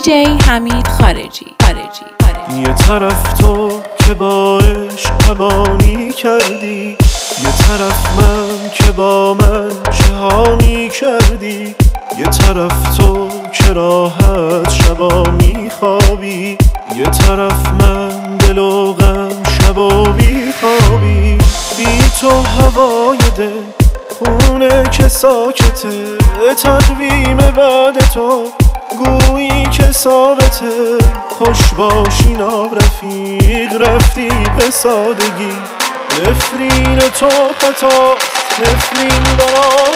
دیجی حمید خارجی. یه طرف تو که با عشق قبانی کردی، یه طرف من که با من شهانی کردی، یه طرف تو که راحت شبا میخوابی، یه طرف من دل و غم شبا بیخوابی. بی تو هوای دل خونه که ساکته، تقویم بعد تو گویی که ثابته. خوش باشی رفیق، رفتی به سادگی، نفرین تو خطا، نفرین در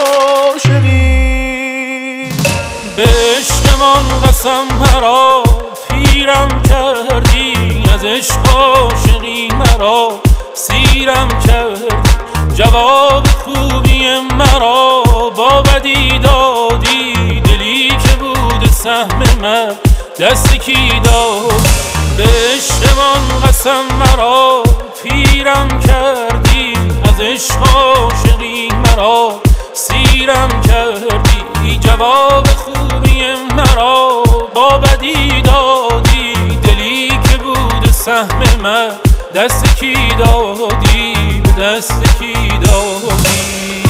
عاشقی. به عشقمان قسم مرا پیرم کردی، از عشق عاشقی مرا سیرم کردی. جواب خوبی مرا با بدی دادی، دلی که بود سهم من دست کی داد. به عشقمان قسم مرا پیرم کردی، از عشق عاشقی مرا سیرم کردی. جواب خوبی مرا با بدی دادی، دلی که بود سهم من دست کی دادی، به دست کی دادی.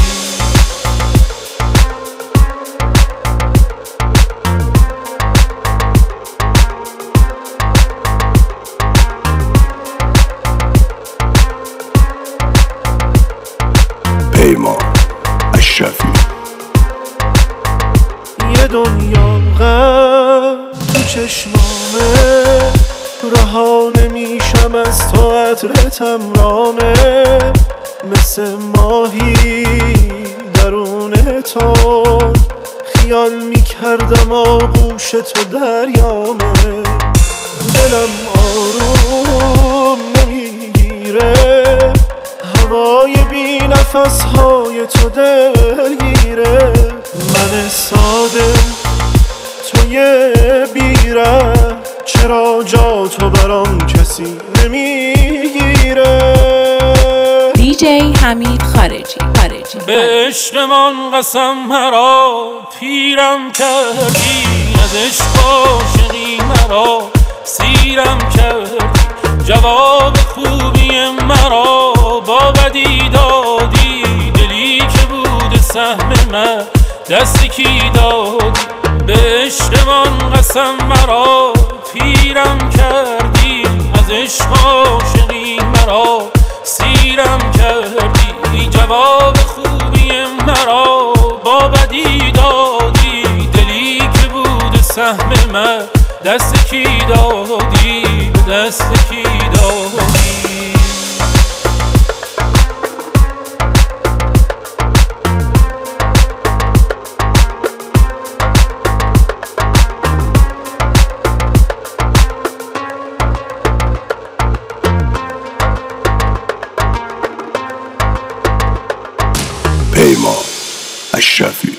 پیمان اشرفی. یه دنیا غم تو چشمامه، رها نمیشم از تو عطرتم رانه. مثل ماهی درون تو خیال میکردم آغوش تو دریامه. دلم آروم نمیگیره، هوای بی نفسهای تو دلگیره. من ساده توی بیره، چرا جا تو برام کسی نمیگیره. دیجی حمید خارجی. به عشقمان قسم مرا پیرم کردی، از عشق عاشقی مرا سیرم کردی. جواب خوبی مرا با بدی دادی، دلی که بود سهم من دست کی دادی. به عشقمان قسم مرا پیرم کردی، از عشق عاشقی مرا سیرم کردی. جواب خوبی مرا با بدی دادی، دلی که بود سهم من دست کی دادی، به دست کی دادی. پیمان اشرفی.